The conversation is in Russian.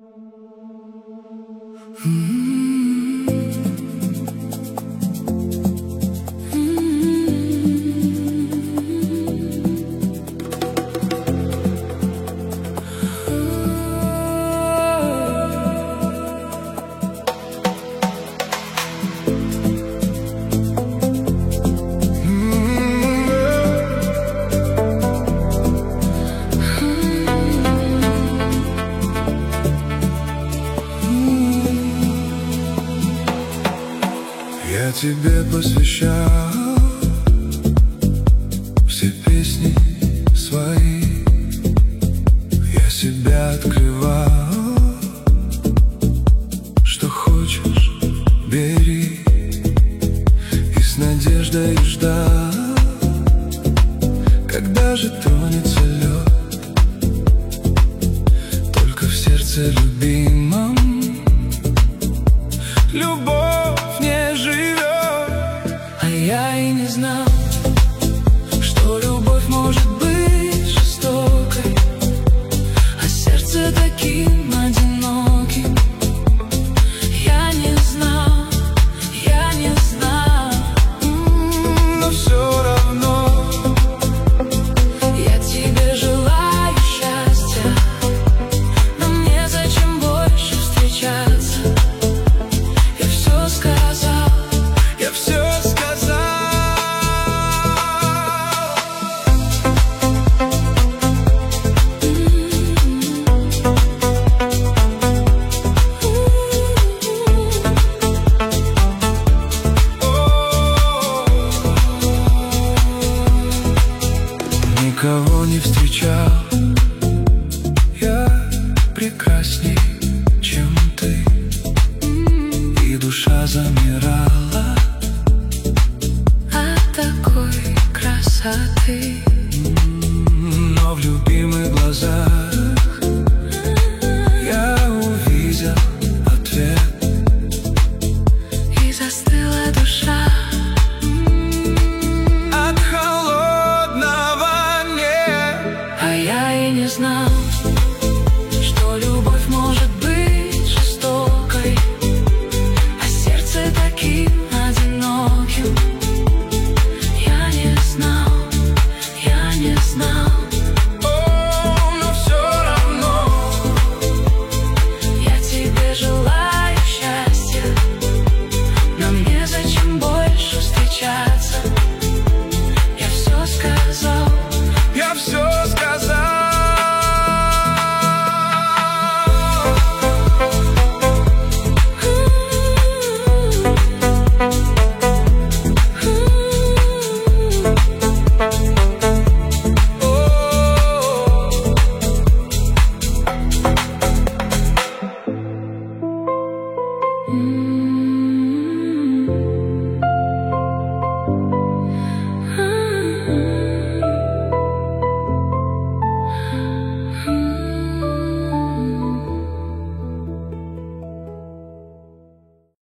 Я тебе посвящал все песни свои, я себя открывал. Что хочешь, бери, и с надеждой ждал, когда же тронется лед. Только в сердце любимом любовь не живет. А я и не знал, что любовь может быть жестокой, а сердце таким одиноким. Я не знал, но все равно я тебе желаю счастья. Но мне зачем больше встречаться? Я все сказал. Никого не встречал я прекрасней.